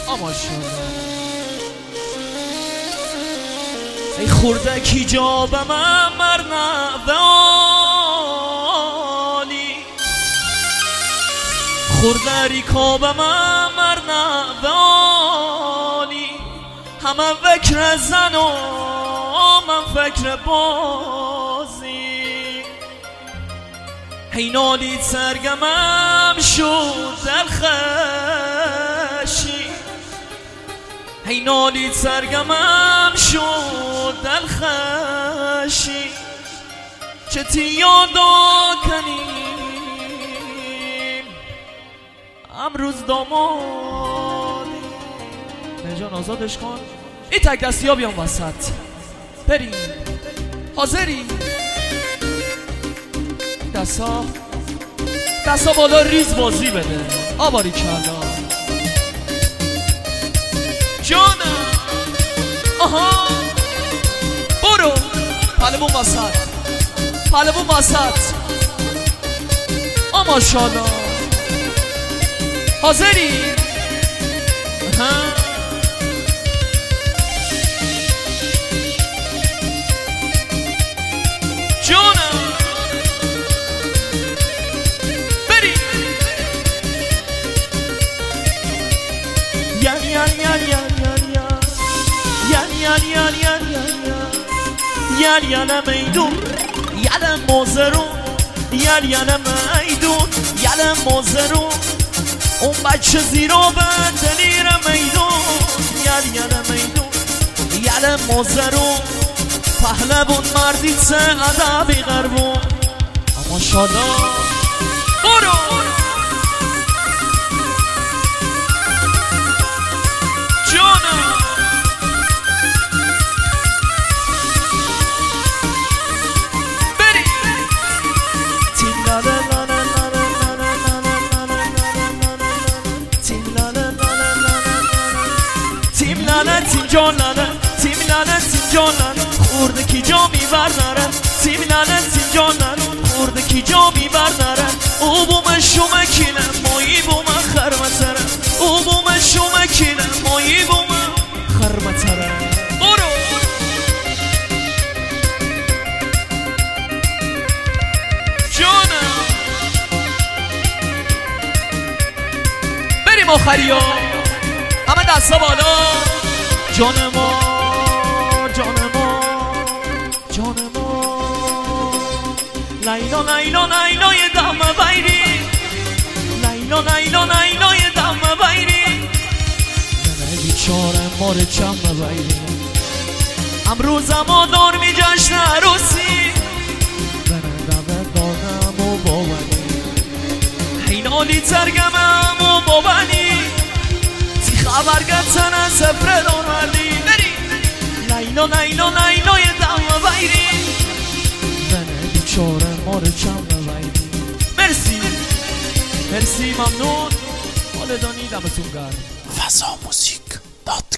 ماشاءالله. ای خوردکی جا به من مرنوانی، خوردری کا به من مرنوانی، همه فکر زن و من فکر بازی. هی نالید سرگمم شد در خشی، هی نالید سرگمم شد در خشی. چه تیادا کنیم امروز دامادی. نجان آزادش کن. این تک دستی ها بیان وسط بریم. حاضری؟ دستا بالا ریز بازی بده. آباری کلا جانم. آها برو پلمون وسط، پلمون وسط. ماشاءالله. حاضری؟ جانم بری. یعنی میدون یعنی موزرون، یعنی میدون یعنی موزرون. اون بچه زیرا به دلیر میدون، یعنی میدون یعنی موزرون. پهلوون مردی سه ادبی غربون. ماشاءالله. برو جانم بری. تیم لاله لاله لاله لاله لاله تیم لاله لاله لاله تیم لاله تیم جان لاله تیم لاله تیم جان لاله. خورده کی جا میبر نرن تیم لاله تیم جان لاله. خورده کی جا میبر نرن. او بوم شومه کینه مایی بوم خرمتره. او بوم شومه کینه مایی بوم خرمتره. برو جانم بریم آخری ها. همه دستا بالا. جان ما جان ما جان ما. لیلا لیلا لیلا یه دم بیری. لیلا لیلا لیلا یه دم بیری. من بیچاره مار چم بیری. امروز ما دار می جشن عروسی. من دم دارم و باوری. حینالی ترگمم و باوری. تی خبر گتن سفر دانوردی. بری لیلا لیلا لیلا یه دم بیری. من بیچاره مار چم بیری. مرسی مرسی ممنون. حال دانی دمتون گرم. فضاموزیک.com